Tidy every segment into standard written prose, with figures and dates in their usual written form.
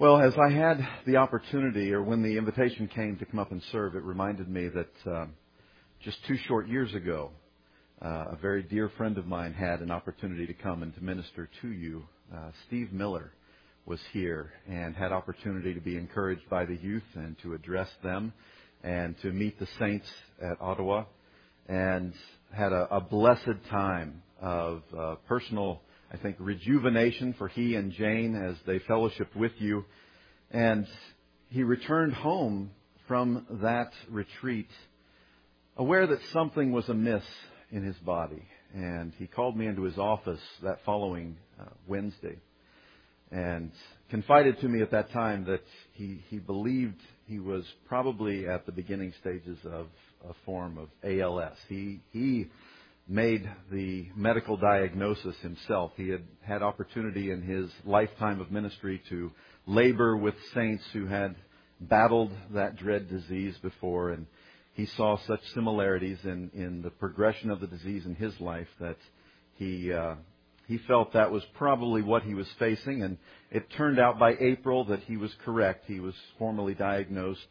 Well, as I had the opportunity, or when the invitation came to come up and serve, it reminded me that just 2 short years ago, a very dear friend of mine had an opportunity to come and to minister to you. Steve Miller was here and had opportunity to be encouraged by the youth and to address them and to meet the saints at Ottawa, and had a blessed time of personal, I think, rejuvenation for he and Jane as they fellowshiped with you. And he returned home from that retreat aware that something was amiss in his body. And he called me into his office that following Wednesday and confided to me at that time that he believed he was probably at the beginning stages of a form of ALS. He made the medical diagnosis himself. He had had opportunity in his lifetime of ministry to labor with saints who had battled that dread disease before, and he saw such similarities in the progression of the disease in his life that he felt that was probably what he was facing. And it turned out by April that he was correct. He was formally diagnosed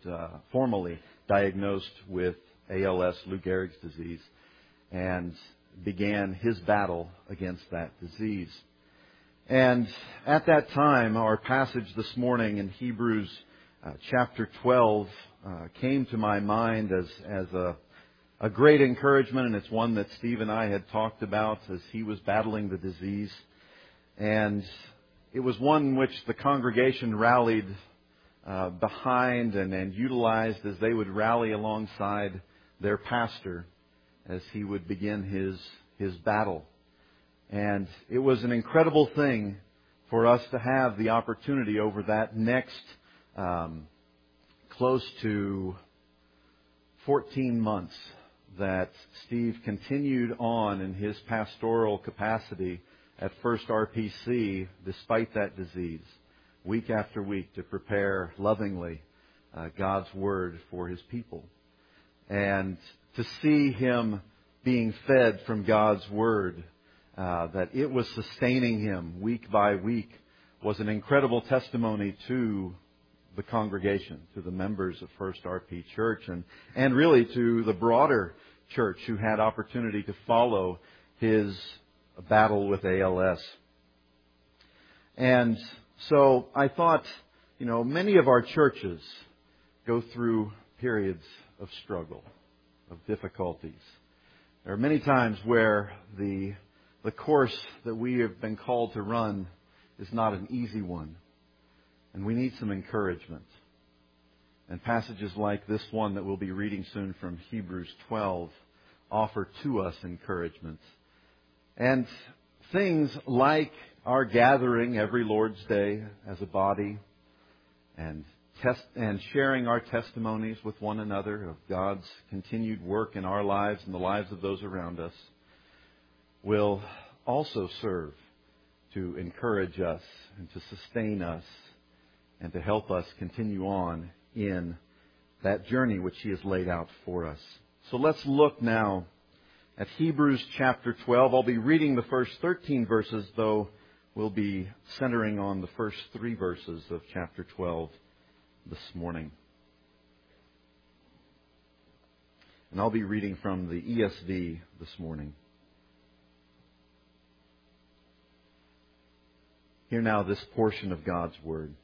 with ALS, Lou Gehrig's disease, and began his battle against that disease. And at that time, our passage this morning in Hebrews chapter 12 came to my mind as a great encouragement, and it's one that Steve and I had talked about as he was battling the disease. And it was one which the congregation rallied behind and utilized as they would rally alongside their pastor as he would begin his battle. And it was an incredible thing for us to have the opportunity over that next close to 14 months that Steve continued on in his pastoral capacity at First RPC despite that disease, week after week, to prepare lovingly God's Word for His people. And to see him being fed from God's Word, that it was sustaining him week by week, was an incredible testimony to the congregation, to the members of First RP Church, and really to the broader church who had opportunity to follow his battle with ALS. And so I thought, many of our churches go through periods of struggle, of difficulties. There are many times where the course that we have been called to run is not an easy one. And we need some encouragement. And passages like this one that we'll be reading soon from Hebrews 12 offer to us encouragement. And things like our gathering every Lord's Day as a body and sharing our testimonies with one another of God's continued work in our lives and the lives of those around us will also serve to encourage us and to sustain us and to help us continue on in that journey which He has laid out for us. So let's look now at Hebrews chapter 12. I'll be reading the first 13 verses, though we'll be centering on the first 3 verses of chapter 12 this morning. And I'll be reading from the ESV this morning. Hear now this portion of God's Word.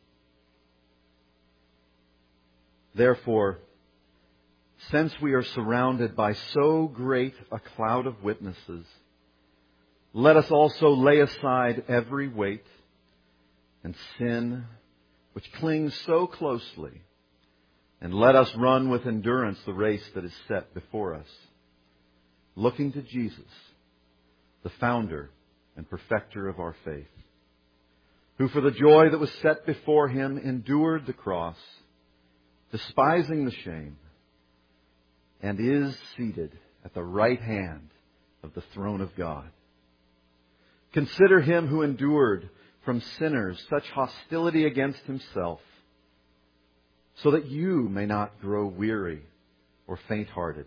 Therefore, since we are surrounded by so great a cloud of witnesses, let us also lay aside every weight and sin which clings so closely, and let us run with endurance the race that is set before us, looking to Jesus, the founder and perfecter of our faith, who for the joy that was set before Him endured the cross, despising the shame, and is seated at the right hand of the throne of God. Consider Him who endured from sinners such hostility against Himself, so that you may not grow weary or faint-hearted.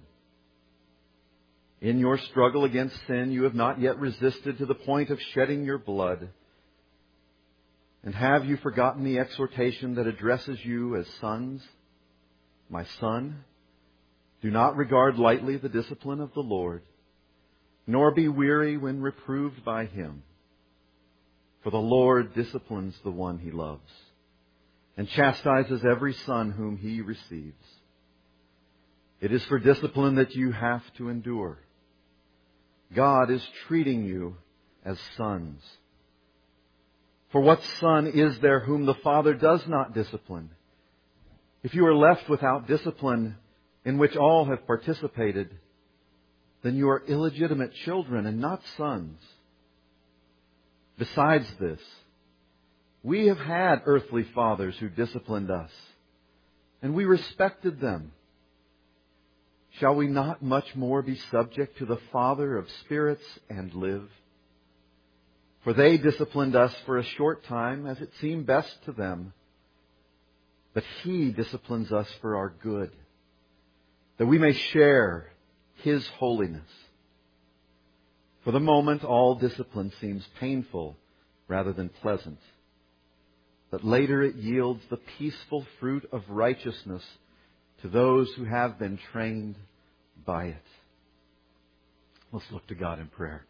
In your struggle against sin, you have not yet resisted to the point of shedding your blood. And have you forgotten the exhortation that addresses you as sons? My son, do not regard lightly the discipline of the Lord, nor be weary when reproved by Him. For the Lord disciplines the one He loves, and chastises every son whom He receives. It is for discipline that you have to endure. God is treating you as sons. For what son is there whom the Father does not discipline? If you are left without discipline in which all have participated, then you are illegitimate children and not sons. Besides this, we have had earthly fathers who disciplined us, and we respected them. Shall we not much more be subject to the Father of spirits and live? For they disciplined us for a short time as it seemed best to them. But He disciplines us for our good, that we may share His holiness. For the moment, all discipline seems painful rather than pleasant. But later it yields the peaceful fruit of righteousness to those who have been trained by it. Let's look to God in prayer.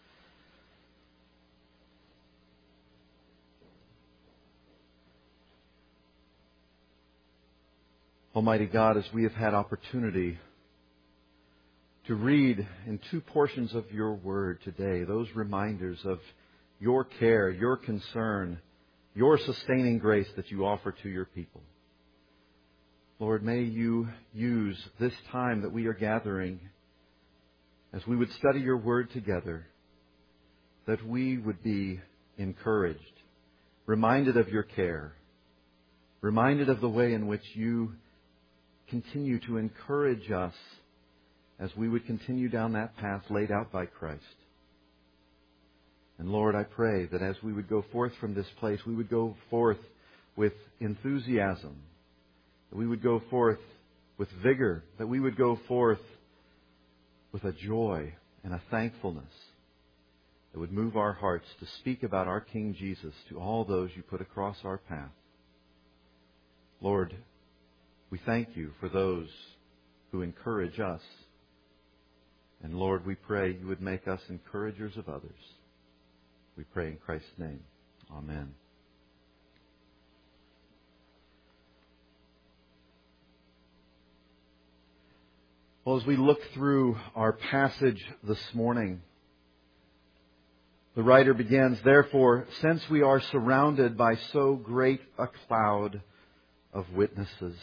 Almighty God, as we have had opportunity to read in two portions of your word today, those reminders of your care, your concern, your sustaining grace that you offer to your people. Lord, may you use this time that we are gathering as we would study your word together, that we would be encouraged, reminded of your care, reminded of the way in which you continue to encourage us as we would continue down that path laid out by Christ. And Lord, I pray that as we would go forth from this place, we would go forth with enthusiasm, that we would go forth with vigor, that we would go forth with a joy and a thankfulness that would move our hearts to speak about our King Jesus to all those you put across our path. Lord, we thank you for those who encourage us. And Lord, we pray you would make us encouragers of others. We pray in Christ's name. Amen. Well, as we look through our passage this morning, the writer begins, "Therefore, since we are surrounded by so great a cloud of witnesses."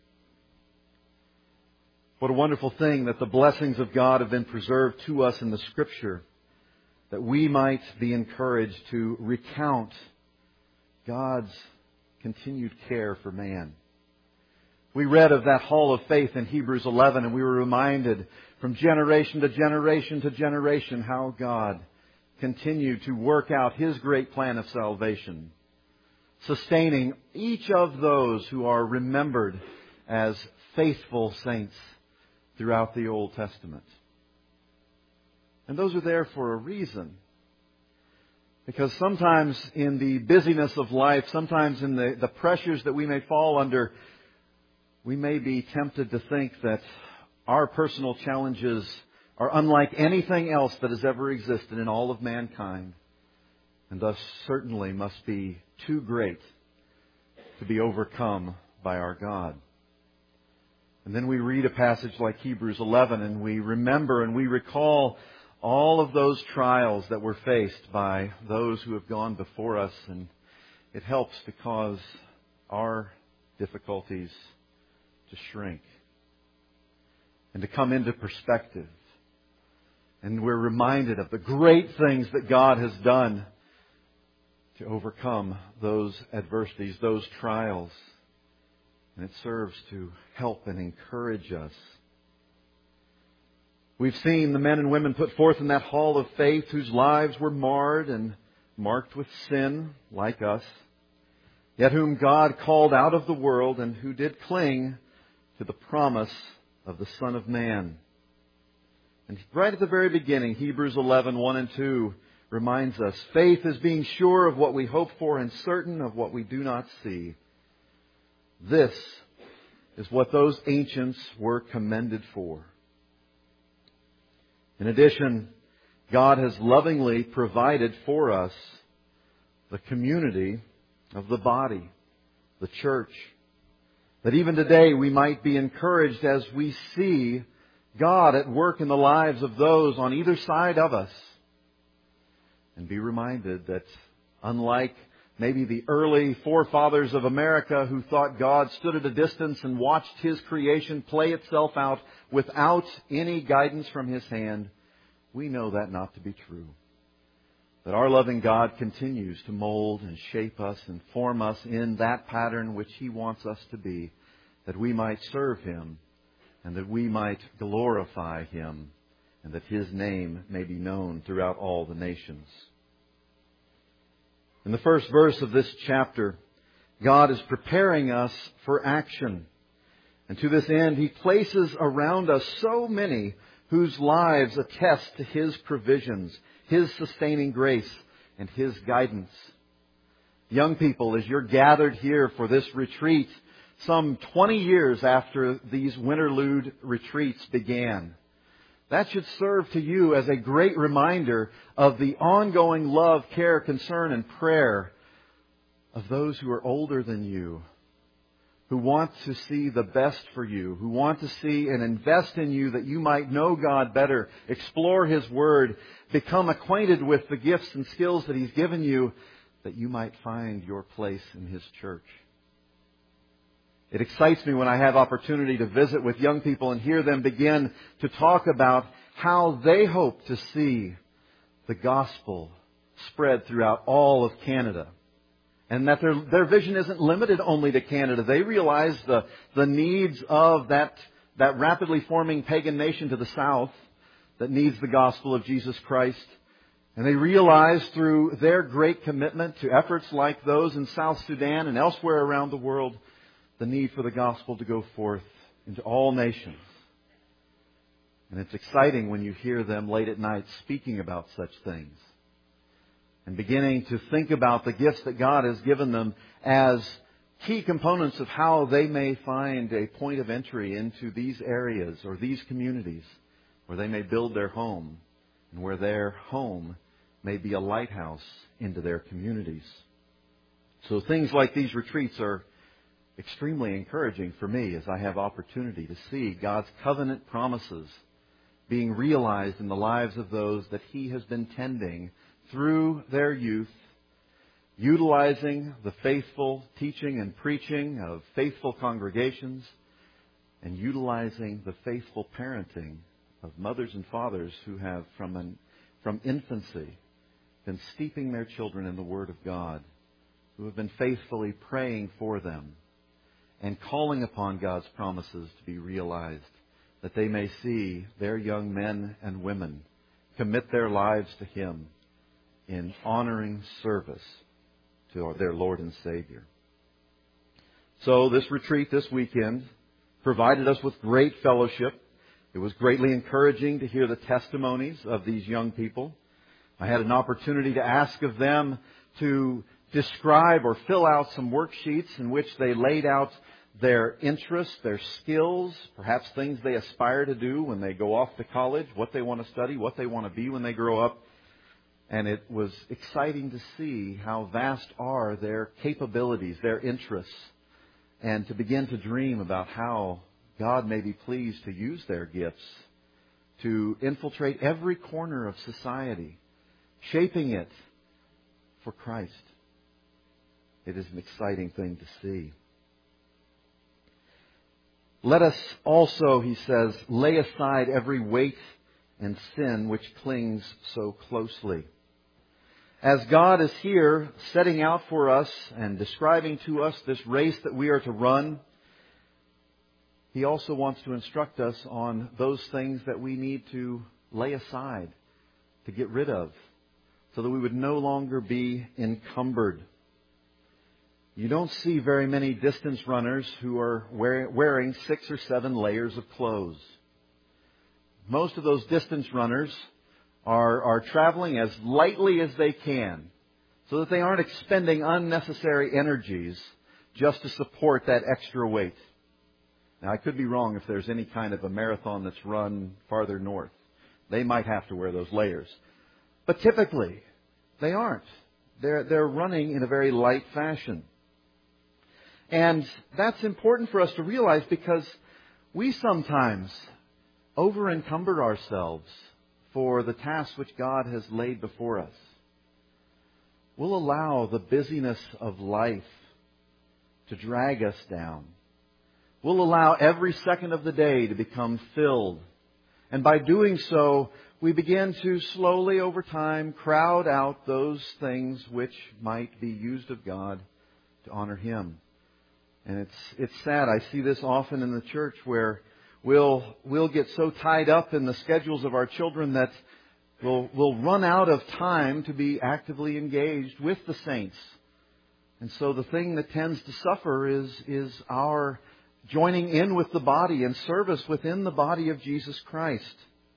What a wonderful thing that the blessings of God have been preserved to us in the Scripture, that we might be encouraged to recount God's continued care for man. We read of that hall of faith in Hebrews 11, and we were reminded from generation to generation to generation how God continued to work out His great plan of salvation, sustaining each of those who are remembered as faithful saints throughout the Old Testament. And those are there for a reason. Because sometimes in the busyness of life, sometimes in the pressures that we may fall under, we may be tempted to think that our personal challenges are unlike anything else that has ever existed in all of mankind, and thus certainly must be too great to be overcome by our God. And then we read a passage like Hebrews 11, and we remember and we recall all of those trials that were faced by those who have gone before us, and it helps to cause our difficulties to shrink and to come into perspective. And we're reminded of the great things that God has done to overcome those adversities, those trials. And it serves to help and encourage us. We've seen the men and women put forth in that hall of faith whose lives were marred and marked with sin, like us, yet whom God called out of the world and who did cling to the promise of the Son of Man. And right at the very beginning, Hebrews 11, 1 and 2 reminds us, faith is being sure of what we hope for and certain of what we do not see. This is what those ancients were commended for. In addition, God has lovingly provided for us the community of the body, the church, that even today we might be encouraged as we see God at work in the lives of those on either side of us, and be reminded that unlike maybe the early forefathers of America who thought God stood at a distance and watched His creation play itself out without any guidance from His hand, we know that not to be true. That our loving God continues to mold and shape us and form us in that pattern which He wants us to be, that we might serve Him and that we might glorify Him and that His name may be known throughout all the nations. In the first verse of this chapter, God is preparing us for action. And to this end, He places around us so many whose lives attest to His provisions, His sustaining grace, and His guidance. Young people, as you're gathered here for this retreat, some 20 years after these Winterlude retreats began, that should serve to you as a great reminder of the ongoing love, care, concern, and prayer of those who are older than you, who want to see the best for you, who want to see and invest in you that you might know God better, explore His Word, become acquainted with the gifts and skills that He's given you, that you might find your place in His church. It excites me when I have opportunity to visit with young people and hear them begin to talk about how they hope to see the gospel spread throughout all of Canada. And that their vision isn't limited only to Canada. They realize the needs of that rapidly forming pagan nation to the south that needs the gospel of Jesus Christ. And they realize through their great commitment to efforts like those in South Sudan and elsewhere around the world, the need for the gospel to go forth into all nations. And it's exciting when you hear them late at night speaking about such things and beginning to think about the gifts that God has given them as key components of how they may find a point of entry into these areas or these communities where they may build their home and where their home may be a lighthouse into their communities. So things like these retreats are extremely encouraging for me as I have opportunity to see God's covenant promises being realized in the lives of those that He has been tending through their youth, utilizing the faithful teaching and preaching of faithful congregations, and utilizing the faithful parenting of mothers and fathers who have from infancy been steeping their children in the Word of God, who have been faithfully praying for them and calling upon God's promises to be realized, that they may see their young men and women commit their lives to Him in honoring service to their Lord and Savior. So this retreat this weekend provided us with great fellowship. It was greatly encouraging to hear the testimonies of these young people. I had an opportunity to ask of them to describe or fill out some worksheets in which they laid out their interests, their skills, perhaps things they aspire to do when they go off to college, what they want to study, what they want to be when they grow up. And it was exciting to see how vast are their capabilities, their interests, and to begin to dream about how God may be pleased to use their gifts to infiltrate every corner of society, shaping it for Christ. It is an exciting thing to see. Let us also, he says, lay aside every weight and sin which clings so closely. As God is here setting out for us and describing to us this race that we are to run, He also wants to instruct us on those things that we need to lay aside, to get rid of, so that we would no longer be encumbered. You don't see very many distance runners who are wearing 6 or 7 layers of clothes. Most of those distance runners are traveling as lightly as they can so that they aren't expending unnecessary energies just to support that extra weight. Now, I could be wrong if there's any kind of a marathon that's run farther north. They might have to wear those layers. But typically, they aren't. They're running in a very light fashion. And that's important for us to realize because we sometimes over-encumber ourselves for the tasks which God has laid before us. We'll allow the busyness of life to drag us down. We'll allow every second of the day to become filled. And by doing so, we begin to slowly over time crowd out those things which might be used of God to honor Him. And it's sad. I see this often in the church where we'll get so tied up in the schedules of our children that we'll run out of time to be actively engaged with the saints. And so the thing that tends to suffer is our joining in with the body and service within the body of Jesus Christ.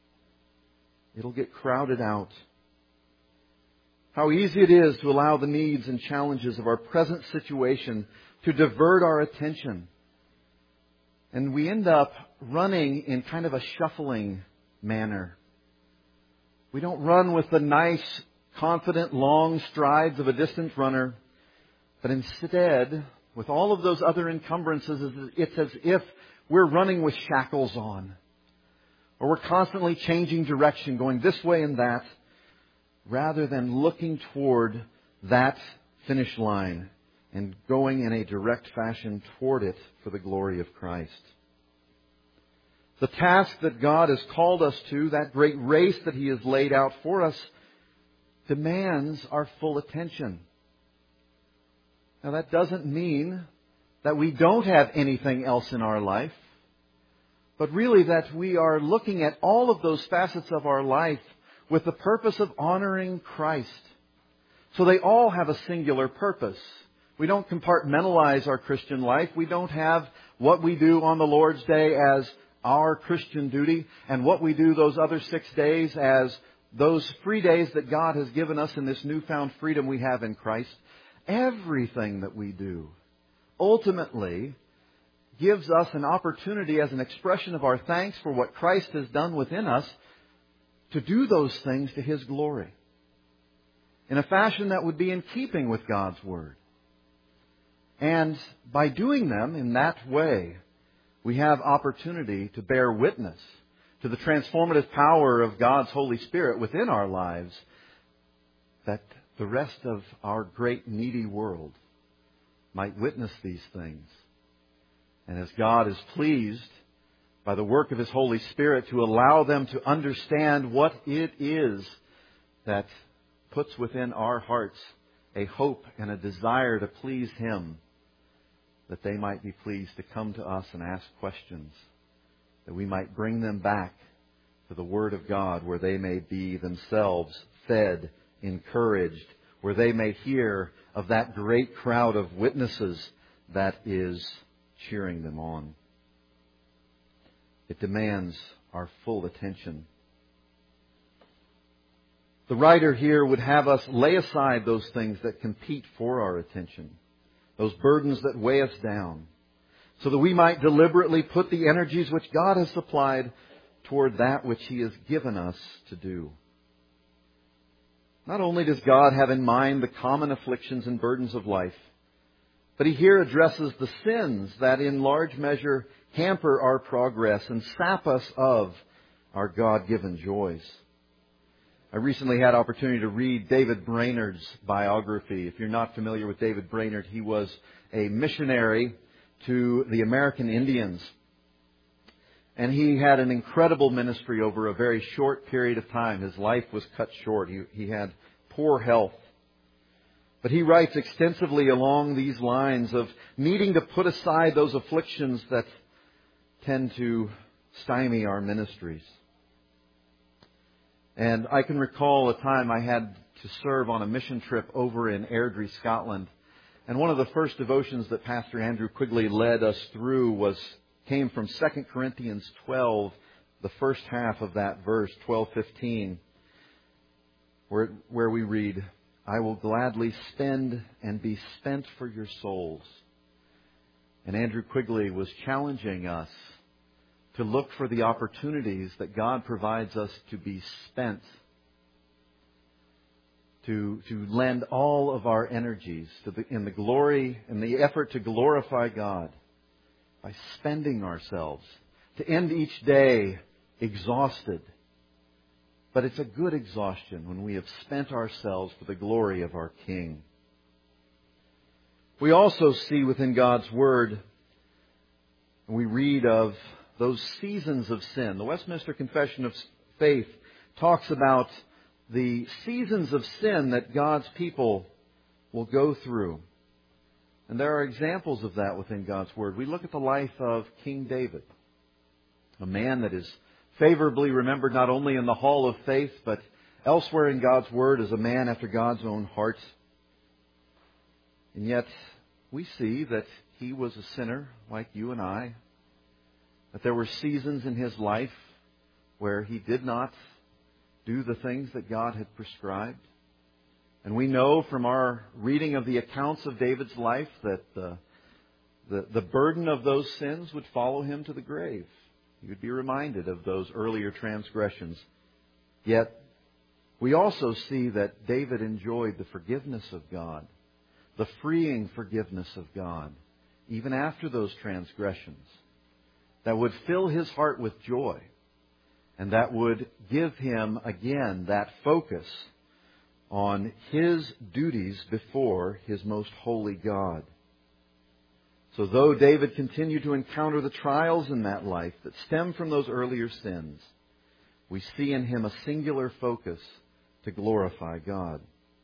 It'll get crowded out. How easy it is to allow the needs and challenges of our present situation to divert our attention. And we end up running in kind of a shuffling manner. We don't run with the nice, confident, long strides of a distant runner. But instead, with all of those other encumbrances, it's as if we're running with shackles on. Or we're constantly changing direction, going this way and that, rather than looking toward that finish line and going in a direct fashion toward it for the glory of Christ. The task that God has called us to, that great race that He has laid out for us, demands our full attention. Now, that doesn't mean that we don't have anything else in our life, but really that we are looking at all of those facets of our life with the purpose of honoring Christ. So they all have a singular purpose. We don't compartmentalize our Christian life. We don't have what we do on the Lord's Day as our Christian duty and what we do those other 6 days as those free days that God has given us in this newfound freedom we have in Christ. Everything that we do ultimately gives us an opportunity as an expression of our thanks for what Christ has done within us to do those things to His glory in a fashion that would be in keeping with God's Word. And by doing them in that way, we have opportunity to bear witness to the transformative power of God's Holy Spirit within our lives, that the rest of our great needy world might witness these things. And as God is pleased by the work of His Holy Spirit to allow them to understand what it is that puts within our hearts a hope and a desire to please Him, that they might be pleased to come to us and ask questions, that we might bring them back to the Word of God, where they may be themselves fed, encouraged, where they may hear of that great crowd of witnesses that is cheering them on. It demands our full attention. The writer here would have us lay aside those things that compete for our attention, those burdens that weigh us down, so that we might deliberately put the energies which God has supplied toward that which He has given us to do. Not only does God have in mind the common afflictions and burdens of life, but He here addresses the sins that in large measure hamper our progress and sap us of our God-given joys. I recently had opportunity to read David Brainerd's biography. If you're not familiar with David Brainerd, he was a missionary to the American Indians. And he had an incredible ministry over a very short period of time. His life was cut short. He had poor health. But he writes extensively along these lines of needing to put aside those afflictions that tend to stymie our ministries. And I can recall a time I had to serve on a mission trip over in Airdrie, Scotland. And one of the first devotions that Pastor Andrew Quigley led us through came from 2 Corinthians 12, the first half of that verse, 12:15. where we read, I will gladly spend and be spent for your souls. And Andrew Quigley was challenging us to look for the opportunities that God provides us to be spent, to lend all of our energies in the effort to glorify God by spending ourselves, to end each day exhausted. But it's a good exhaustion when we have spent ourselves for the glory of our King. We also see within God's Word, we read of those seasons of sin. The Westminster Confession of Faith talks about the seasons of sin that God's people will go through. And there are examples of that within God's Word. We look at the life of King David, a man that is favorably remembered not only in the Hall of Faith, but elsewhere in God's Word as a man after God's own heart. And yet, we see that he was a sinner like you and I, that there were seasons in his life where he did not do the things that God had prescribed. And we know from our reading of the accounts of David's life that the burden of those sins would follow him to the grave. He would be reminded of those earlier transgressions. Yet, we also see that David enjoyed the forgiveness of God, the freeing forgiveness of God, even after those transgressions, that would fill his heart with joy, and that would give him, again, that focus on his duties before his most holy God. So though David continued to encounter the trials in that life that stem from those earlier sins, we see in him a singular focus to glorify God.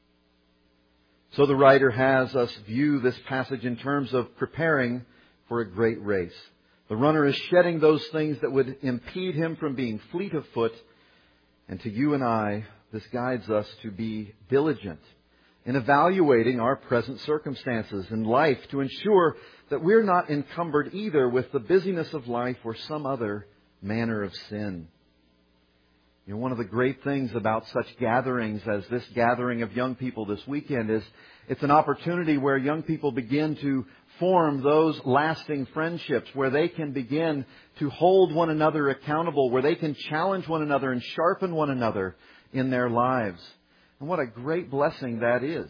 So the writer has us view this passage in terms of preparing for a great race. The runner is shedding those things that would impede him from being fleet of foot. And to you and I, this guides us to be diligent in evaluating our present circumstances in life to ensure that we're not encumbered either with the busyness of life or some other manner of sin. You know, one of the great things about such gatherings as this gathering of young people this weekend is it's an opportunity where young people begin to form those lasting friendships, where they can begin to hold one another accountable, where they can challenge one another and sharpen one another in their lives. And what a great blessing that is.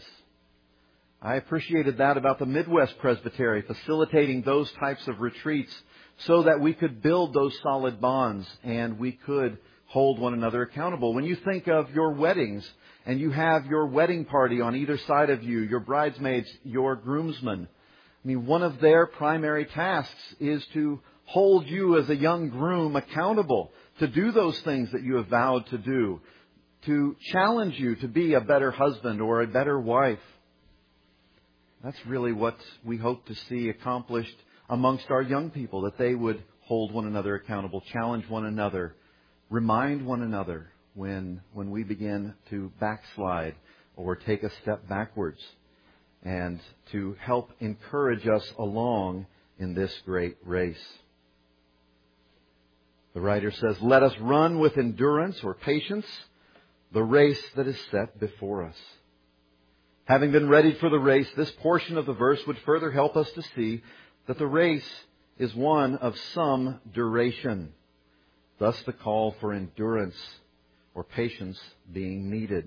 I appreciated that about the Midwest Presbytery, facilitating those types of retreats so that we could build those solid bonds and we could hold one another accountable. When you think of your weddings and you have your wedding party on either side of you, your bridesmaids, your groomsmen, I mean, one of their primary tasks is to hold you as a young groom accountable to do those things that you have vowed to do, to challenge you to be a better husband or a better wife. That's really what we hope to see accomplished amongst our young people, that they would hold one another accountable, challenge one another, remind one another when we begin to backslide or take a step backwards, and to help encourage us along in this great race. The writer says, let us run with endurance or patience the race that is set before us. Having been readied for the race, this portion of the verse would further help us to see that the race is one of some duration. Thus the call for endurance or patience being needed.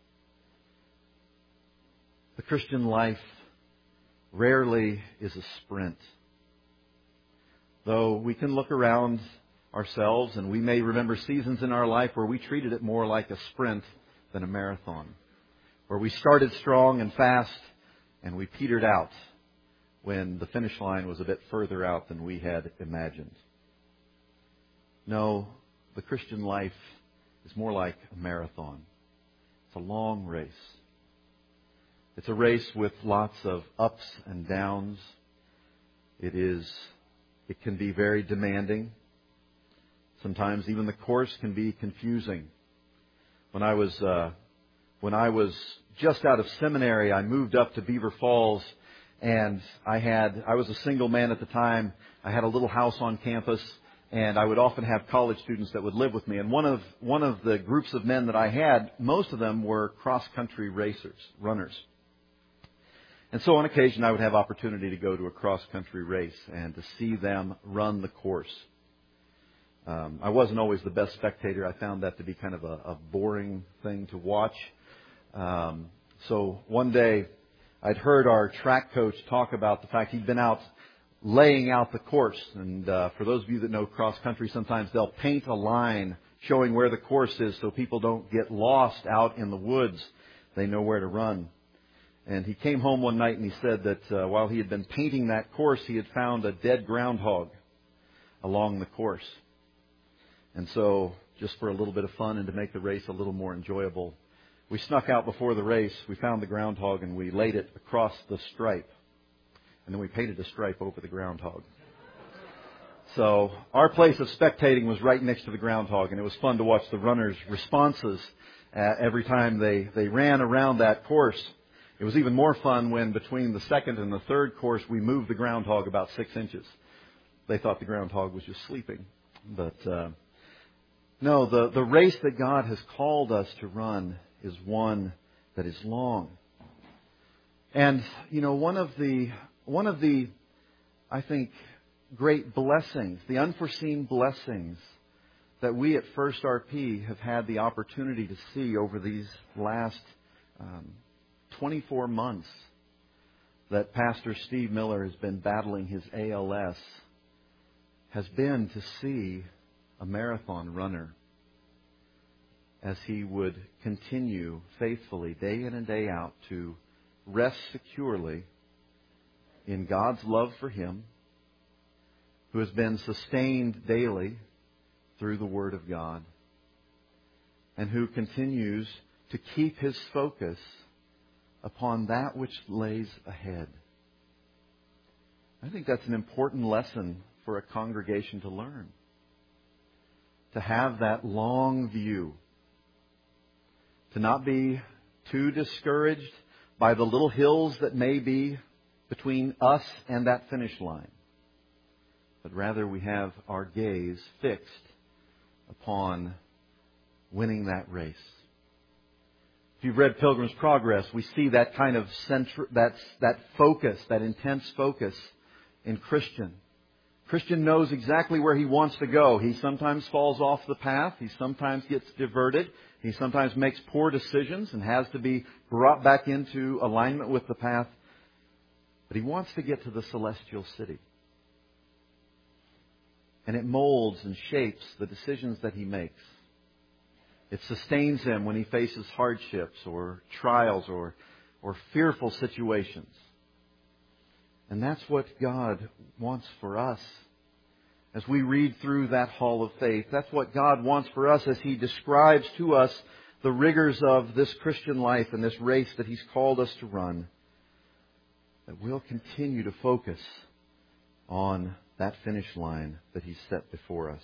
The Christian life rarely is a sprint. Though we can look around ourselves and we may remember seasons in our life where we treated it more like a sprint than a marathon, where we started strong and fast and we petered out when the finish line was a bit further out than we had imagined. No, the Christian life is more like a marathon. It's a long race. It's a race with lots of ups and downs. It can be very demanding. Sometimes even the course can be confusing. When I was just out of seminary, I moved up to Beaver Falls, and I was a single man at the time. I had a little house on campus, And I would often have college students that would live with me. And one of the groups of men that I had, most of them were cross-country racers, runners. And so on occasion I would have opportunity to go to a cross-country race and to see them run the course. I wasn't always the best spectator. I found that to be kind of a boring thing to watch. So one day I'd heard our track coach talk about the fact he'd been out laying out the course. And for those of you that know cross-country, sometimes they'll paint a line showing where the course is so people don't get lost out in the woods. They know where to run. And he came home one night and he said that while he had been painting that course, he had found a dead groundhog along the course. And so, just for a little bit of fun and to make the race a little more enjoyable, we snuck out before the race. We found the groundhog and we laid it across the stripe. And then we painted a stripe over the groundhog. So our place of spectating was right next to the groundhog, and it was fun to watch the runners' responses every time they ran around that course. It was even more fun when between the second and the third course we moved the groundhog about 6 inches. They thought the groundhog was just sleeping. But no, the race that God has called us to run is one that is long. And, you know, one of the, I think, great blessings, the unforeseen blessings that we at First RP have had the opportunity to see over these last 24 months that Pastor Steve Miller has been battling his ALS has been to see a marathon runner as he would continue faithfully day in and day out to rest securely in God's love for him, who has been sustained daily through the Word of God, and who continues to keep his focus upon that which lays ahead. I think that's an important lesson for a congregation to learn. To have that long view. To not be too discouraged by the little hills that may be between us and that finish line. But rather we have our gaze fixed upon winning that race. If you've read Pilgrim's Progress, we see that kind of that focus, that intense focus in Christian. Christian knows exactly where he wants to go. He sometimes falls off the path. He sometimes gets diverted. He sometimes makes poor decisions and has to be brought back into alignment with the path. But he wants to get to the celestial city. And it molds and shapes the decisions that he makes. It sustains him when he faces hardships or trials or fearful situations. And that's what God wants for us. As we read through that hall of faith, that's what God wants for us as He describes to us the rigors of this Christian life and this race that He's called us to run. That we'll continue to focus on that finish line that He's set before us.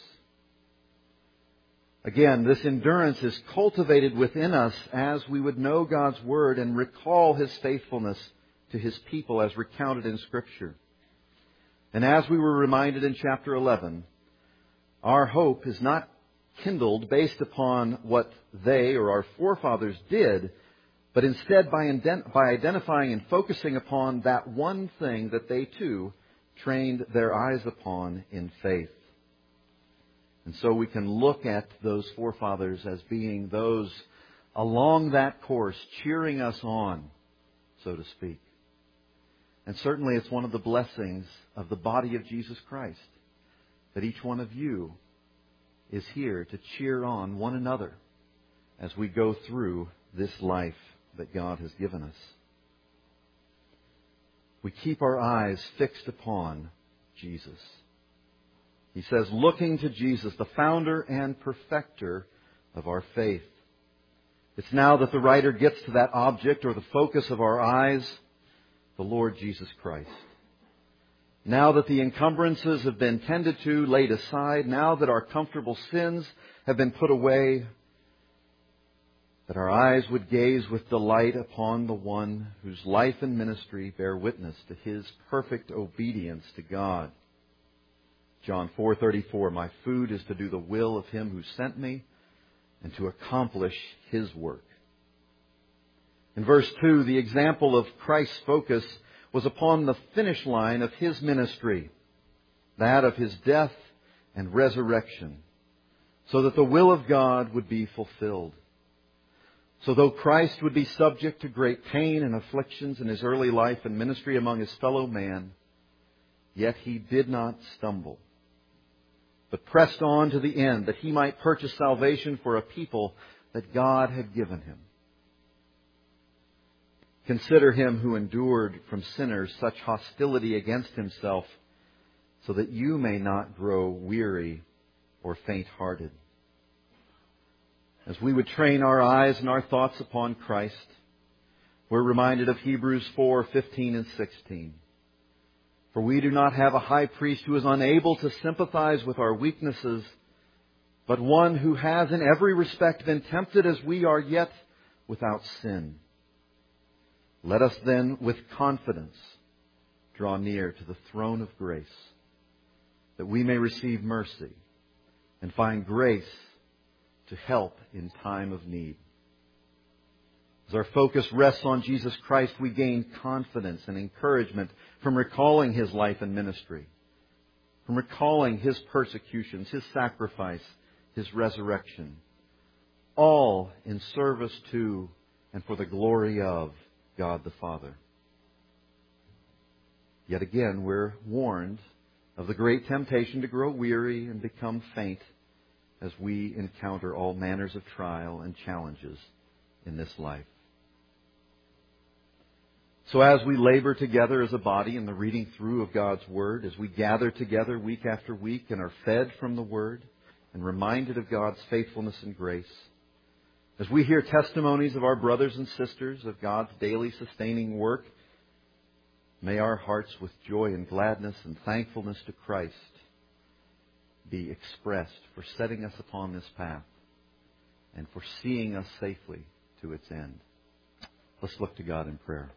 Again, this endurance is cultivated within us as we would know God's Word and recall His faithfulness to His people as recounted in Scripture. And as we were reminded in chapter 11, our hope is not kindled based upon what they or our forefathers did, but instead by identifying and focusing upon that one thing that they too trained their eyes upon in faith. And so we can look at those forefathers as being those along that course, cheering us on, so to speak. And certainly it's one of the blessings of the body of Jesus Christ that each one of you is here to cheer on one another as we go through this life that God has given us. We keep our eyes fixed upon Jesus. He says, looking to Jesus, the founder and perfecter of our faith. It's now that the writer gets to that object or the focus of our eyes, the Lord Jesus Christ. Now that the encumbrances have been tended to, laid aside, now that our comfortable sins have been put away, that our eyes would gaze with delight upon the one whose life and ministry bear witness to His perfect obedience to God. John 4:34, my food is to do the will of Him who sent me and to accomplish His work. In verse 2, the example of Christ's focus was upon the finish line of His ministry, that of His death and resurrection, so that the will of God would be fulfilled. So though Christ would be subject to great pain and afflictions in His early life and ministry among His fellow man, yet He did not stumble, but pressed on to the end that He might purchase salvation for a people that God had given Him. Consider Him who endured from sinners such hostility against Himself, so that you may not grow weary or faint-hearted. As we would train our eyes and our thoughts upon Christ, we're reminded of Hebrews 4:15 and 16. For we do not have a high priest who is unable to sympathize with our weaknesses, but one who has in every respect been tempted as we are, yet without sin. Let us then with confidence draw near to the throne of grace, that we may receive mercy and find grace to help in time of need. As our focus rests on Jesus Christ, we gain confidence and encouragement from recalling His life and ministry, from recalling His persecutions, His sacrifice, His resurrection, all in service to and for the glory of God the Father. Yet again, we're warned of the great temptation to grow weary and become faint as we encounter all manners of trial and challenges in this life. So as we labor together as a body in the reading through of God's Word, as we gather together week after week and are fed from the Word and reminded of God's faithfulness and grace, as we hear testimonies of our brothers and sisters of God's daily sustaining work, may our hearts with joy and gladness and thankfulness to Christ be expressed for setting us upon this path and for seeing us safely to its end. Let's look to God in prayer.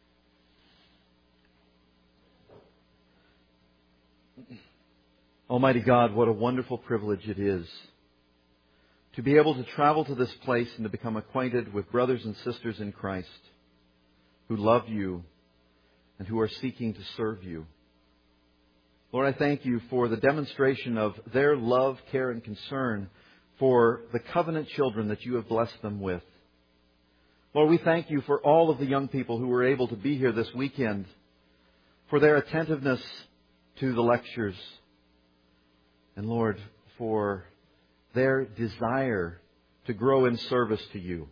Almighty God, what a wonderful privilege it is to be able to travel to this place and to become acquainted with brothers and sisters in Christ who love You and who are seeking to serve You. Lord, I thank You for the demonstration of their love, care, and concern for the covenant children that You have blessed them with. Lord, we thank You for all of the young people who were able to be here this weekend, for their attentiveness to the lectures, and Lord, for their desire to grow in service to You.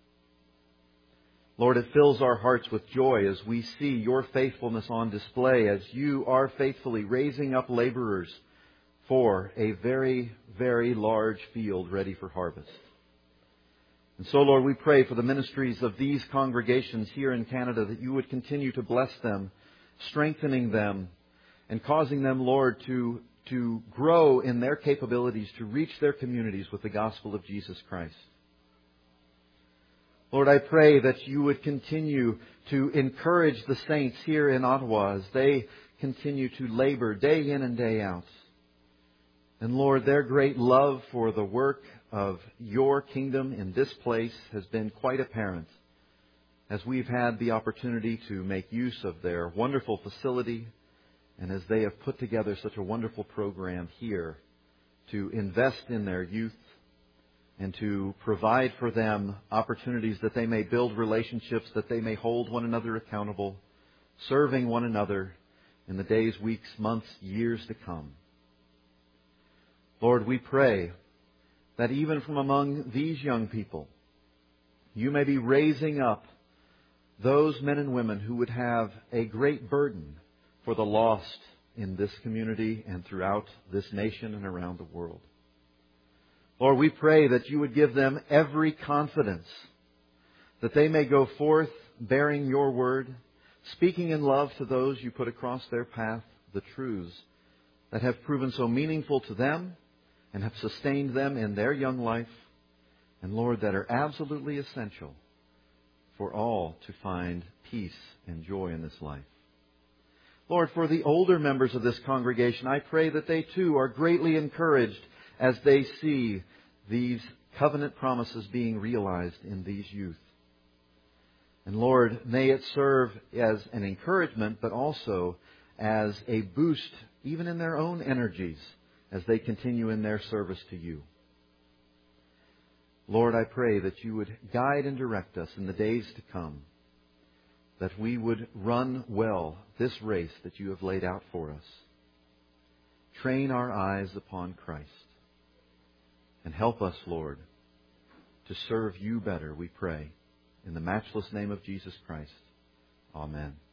Lord, it fills our hearts with joy as we see Your faithfulness on display, as You are faithfully raising up laborers for a very, very large field ready for harvest. And so, Lord, we pray for the ministries of these congregations here in Canada, that You would continue to bless them, strengthening them, and causing them, Lord, to grow in their capabilities to reach their communities with the gospel of Jesus Christ. Lord, I pray that You would continue to encourage the saints here in Ottawa as they continue to labor day in and day out. And Lord, their great love for the work of Your kingdom in this place has been quite apparent as we've had the opportunity to make use of their wonderful facility, and as they have put together such a wonderful program here to invest in their youth and to provide for them opportunities that they may build relationships, that they may hold one another accountable, serving one another in the days, weeks, months, years to come. Lord, we pray that even from among these young people, You may be raising up those men and women who would have a great burden for the lost in this community and throughout this nation and around the world. Lord, we pray that You would give them every confidence that they may go forth bearing Your word, speaking in love to those You put across their path, the truths that have proven so meaningful to them and have sustained them in their young life, and Lord, that are absolutely essential for all to find peace and joy in this life. Lord, for the older members of this congregation, I pray that they too are greatly encouraged as they see these covenant promises being realized in these youth. And Lord, may it serve as an encouragement, but also as a boost, even in their own energies, as they continue in their service to You. Lord, I pray that You would guide and direct us in the days to come, that we would run well this race that You have laid out for us. Train our eyes upon Christ. And help us, Lord, to serve You better, we pray. In the matchless name of Jesus Christ. Amen.